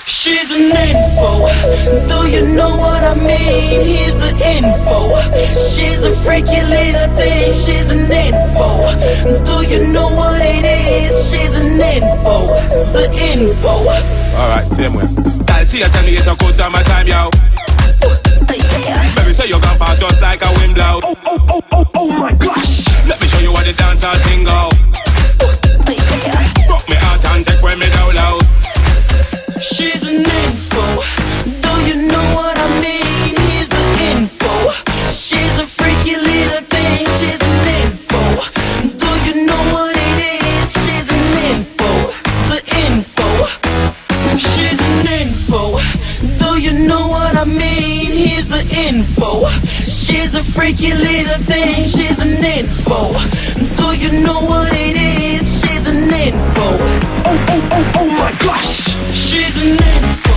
She's an info. Do you know what I mean? Here's the info. She's a freaky little thing. She's an info. Do you know what it is? She's an info. The info. Alright, same way. Girl, she tell me it's a good time, my time, yo. Yeah. Baby, say you're gonna pass just like a wind blow. Oh my gosh. Let me show you what the dancehall thing go. Yeah. Rock me out and take when me down low. She's an info. Do you know what I mean? Here's the info. She's a freaky little thing. She's an info. Do you know what it is? She's an info. The info. She's an info. Do you know what I mean? Here's the info. She's a freaky little thing. She's an info. Do you know what it is? She's an info. Oh my gosh. She's an info.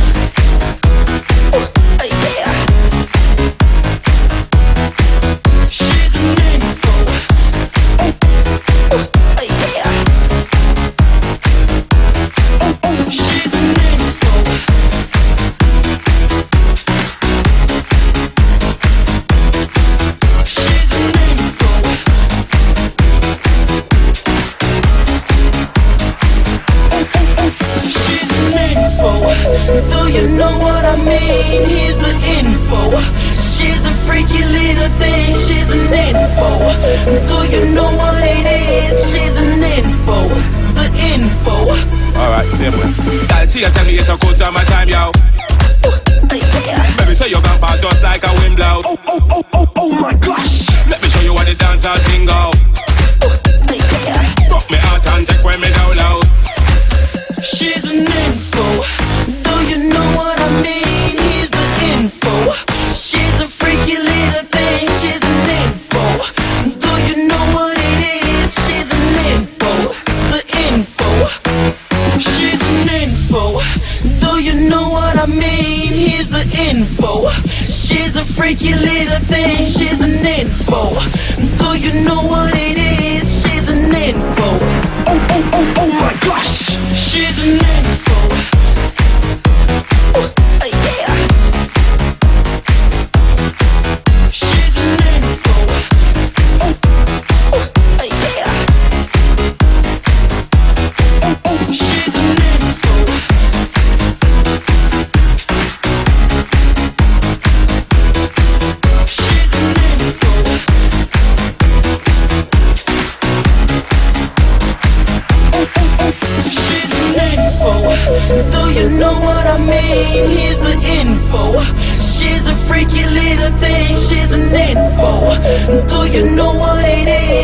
Yeah. She's an info. Yeah. She's an info. She's an info. She's an info. Do you know what I mean? Here's the info. She's a freaky little thing. She's an info. Do you know what it is? She's an info. The info. Alright, same way. Girl, she tell me it's a good time, my time, yo. Yeah. Baby, say you're gonna pass just like a wind blow. Oh my gosh. Let me show you what the dancehall thing go. Yeah. Rock me out and take when me down low. She's an info. Do you know what I mean? Here's the info. She's a freaky little thing. She's an info. Do you know what it is? She's an info. The info. She's an info. Do you know what I mean? Here's the info. She's a freaky little thing. She's an info. Do you know what it is? She's an info. Oh my gosh. She's an info. Yeah. She's an info. Yeah. She's an info. She's an info. She's an info. Do you know what I mean? Here's the info. She's a freaky little thing. She's an info. Do you know what it is?